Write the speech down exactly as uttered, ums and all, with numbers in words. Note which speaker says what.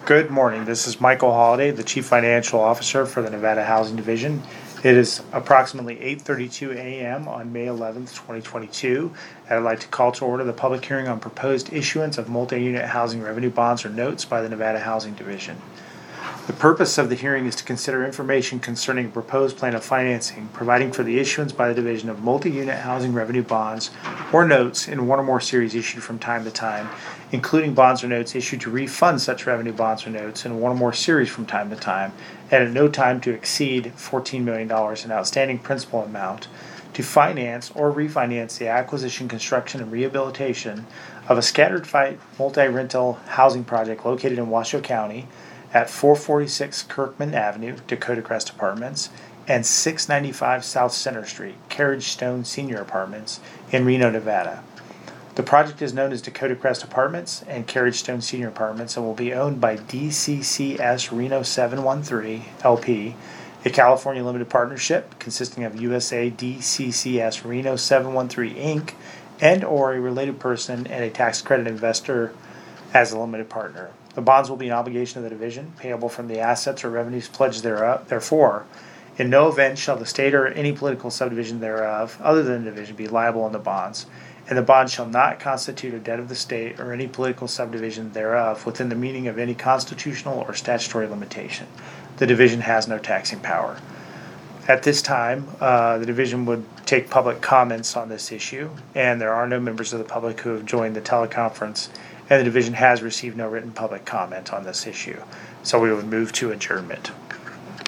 Speaker 1: Good morning. This is Michael Holliday, the Chief Financial Officer for the Nevada Housing Division. It is approximately eight thirty-two a.m. on May eleventh, twenty twenty-two, and I'd like to call to order the public hearing on proposed issuance of multi-unit housing revenue bonds or notes by the Nevada Housing Division. The purpose of the hearing is to consider information concerning a proposed plan of financing, providing for the issuance by the division of multi-unit housing revenue bonds or notes in one or more series issued from time to time, including bonds or notes issued to refund such revenue bonds or notes in one or more series from time to time, and at no time to exceed fourteen million dollars in outstanding principal amount, to finance or refinance the acquisition, construction, and rehabilitation of a scattered site multi-rental housing project located in Washoe County at four forty-six Kirkman Avenue, Dakota Crest Apartments, and six ninety-five South Center Street, Carriage Stone Senior Apartments in Reno, Nevada. The project is known as Dakota Crest Apartments and Carriage Stone Senior Apartments and will be owned by D C C S Reno seven one three L P, a California limited partnership consisting of U S A D C C S Reno seven one three Incorporated and or a related person and a tax credit investor as a limited partner. The bonds will be an obligation of the division, payable from the assets or revenues pledged thereof. Therefore, in no event shall the state or any political subdivision thereof, other than the division, be liable on the bonds, and the bond shall not constitute a debt of the state or any political subdivision thereof within the meaning of any constitutional or statutory limitation. The division has no taxing power. At this time, uh, the division would take public comments on this issue, and there are no members of the public who have joined the teleconference, and the division has received no written public comment on this issue. So we would move to adjournment.